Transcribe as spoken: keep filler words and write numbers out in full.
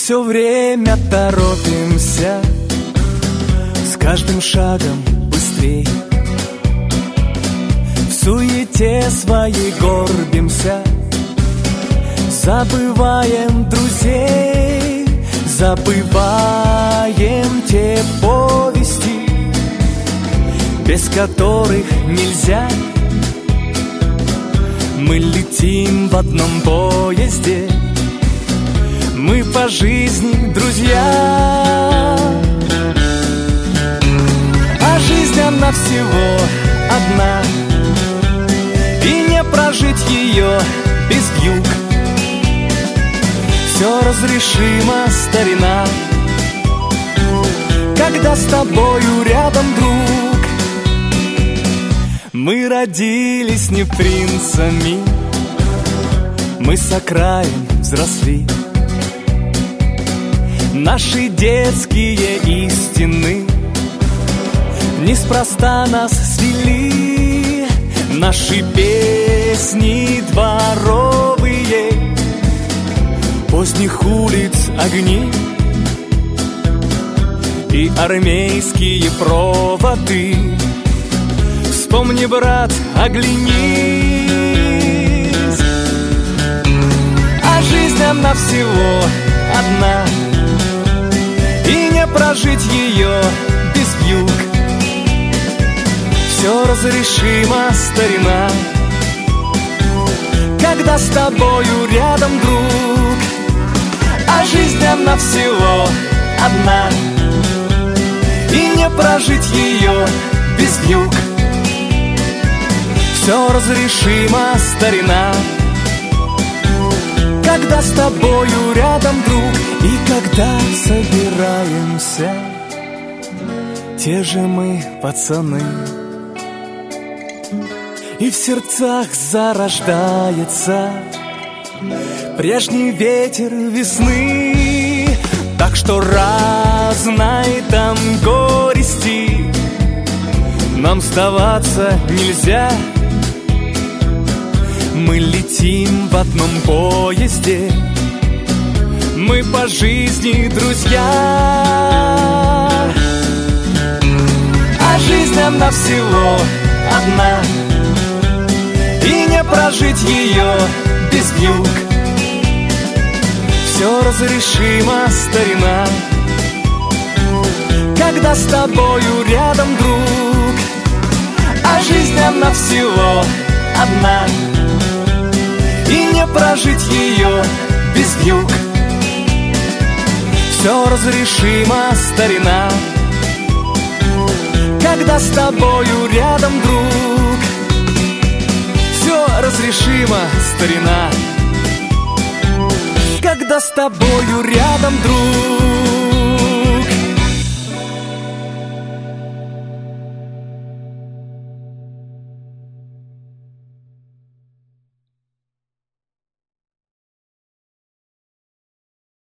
все время торопимся, с каждым шагом быстрей. В суете своей горбимся, забываем друзей, забываем те повести, без которых нельзя. Мы летим в одном поезде, мы по жизни друзья. А жизнь она всего одна, и не прожить ее без вьюг. Все разрешимо, старина, когда с тобою рядом друг. Мы родились не принцами, мы с окраин взросли. Наши детские истины неспроста нас свели. Наши песни дворовые, поздних улиц огни и армейские проводы. Вспомни, брат, оглянись, а жизнь она всего одна, и не прожить ее без вьюг. Все разрешимо, старина, когда с тобою рядом друг. А жизнь она всего одна, и не прожить ее без вьюг. Все разрешимо, старина, когда с тобою рядом друг. И когда собираемся, те же мы пацаны, и в сердцах зарождается прежний ветер весны. Так что разной там горести нам сдаваться нельзя. Мы летим в одном поезде, мы по жизни друзья. А жизнь она всего одна, и не прожить ее без вьюг. Все разрешимо, старина, когда с тобою рядом друг. А жизнь она всего одна, и не прожить ее без вьюг. Все разрешимо, старина, когда с тобою рядом друг. Все разрешимо, старина, когда с тобою рядом друг.